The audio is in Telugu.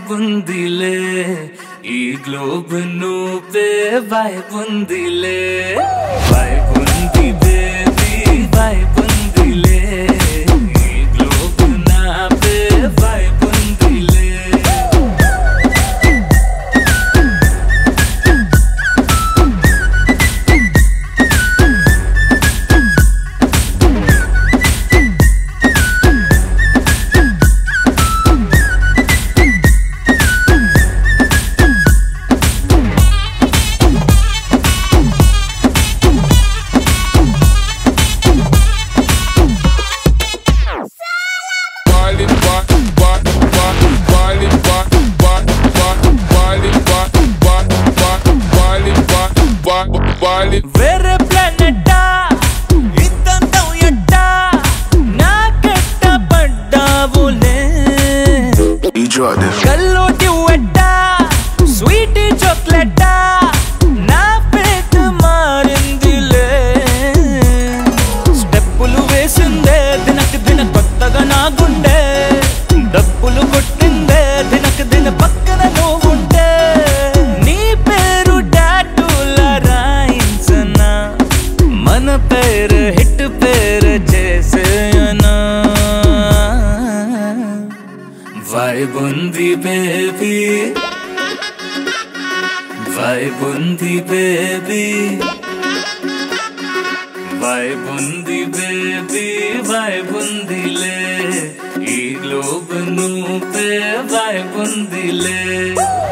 bundiile ee globe nuve vibe bundiile baby vibe bundiile ee globe naave vibe bundiile వేరే ప్లానెటా ఇద్దంతం ఎట్టా నా కట్ట పడ్డావులే కల్లో డ్యూయెట్టా స్వీట్ చాక్లెటా నా పేట మారిందిలే స్టెప్పులు వేసిందే దినకు దిన కొత్తగా నా గుండె డప్పులు కొట్టిందే దినకు దిన పక్కన నువ్వుంటే నీ పేరు టాటూలా రాయించనా మన పేరు హిట్ పేరు చేసేయనా వైబ్ ఉంది బేబీ వైబ్ ఉంది బేబీ వైబ్ ఉంది బేబీ వైబ్ ఉందిలే ఈ గ్లోబ్ నువ్వే వైబ్ ఉందిలే